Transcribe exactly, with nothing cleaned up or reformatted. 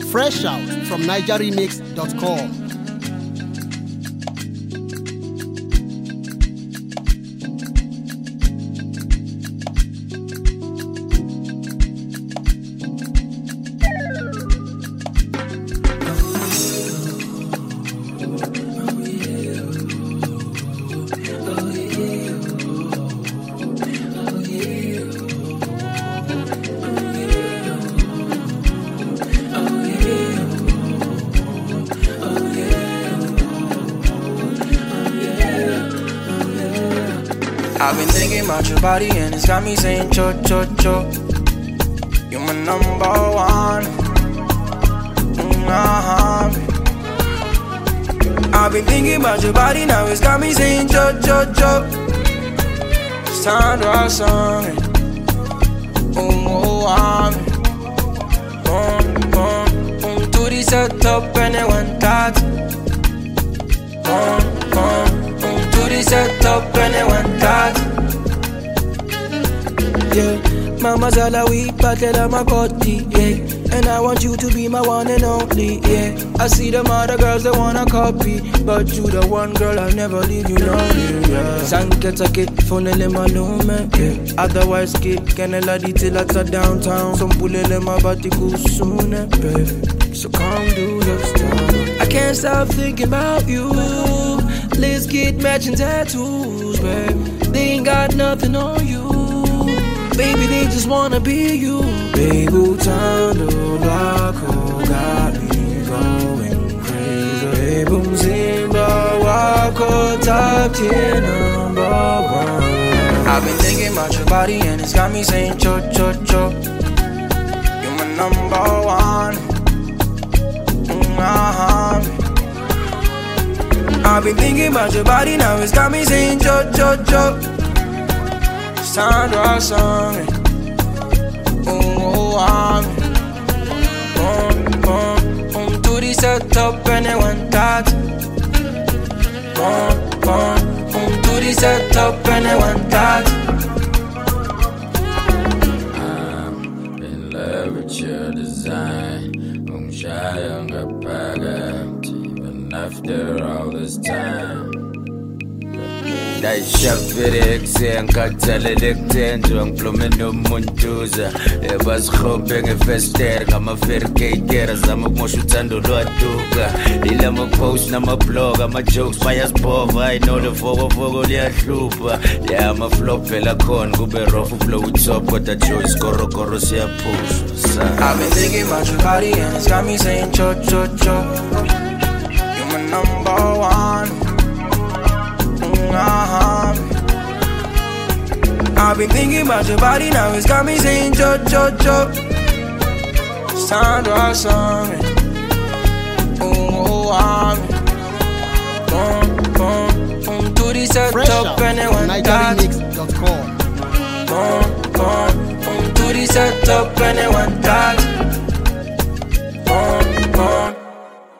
Fresh out from niger remix dot com. I've been thinking about your body and it's got me saying cho cho cho. You're my number one. Mm-hmm. I've been thinking about your body now, it's got me saying cho cho cho. It's time to write something. Oh, I'm boom, boom, boom. To the set up and then one that. Boom, boom. Set up and they want that. Yeah, mama's all a week, but I'm a cutty, yeah. And I want you to be my one and only, yeah. I see them other girls that wanna copy, but you the one girl I'll never leave you lonely, yeah. Sanketake, phonele malume, yeah. Otherwise, kid, canela di till at a downtown. Some pulele ma batiku soon, babe. So come do your stuff. I can't stop thinking about you. Let's get matching tattoos, babe. They ain't got nothing on you. Baby, they just wanna be you. Baby, Tando Lako got me going crazy. Baby, Zimba Wako top ten number one. I've been thinking about your body and it's got me saying cho cho cho. You're my number one. Mm-hmm. I've been thinking about your body now, it's got me saying cho cho cho. It's time to write something. Oh, I'm boom, boom, boom. To the set up and they want that. Boom, boom, boom. To the set up and they want that. I'm in love with your design. I'm shy on the pageant. After all this time, that shafirek saying Catalytic Tendrum, Plumino Muntuza, it was hoping a fester, come a fair cake, as I'm a Moshutando Luatuga, Ilama post, I'm a blog, I'm a jokes, by us pov, I know the fogo fogo, yeah, trooper, yeah, I'm a flop, fella con, go be rough, flow with top, but the choice, coro corosia push. I've been thinking about your body and it's got me saying cho cho cho. Number one. Mm-hmm. I've been thinking about your body now, it's got me saying cho cho cho. It's time to write something. Oh, I'm boom, boom, boom. To the set up and they want that. niger remix dot com. Boom, boom, boom. To the set up and they want that.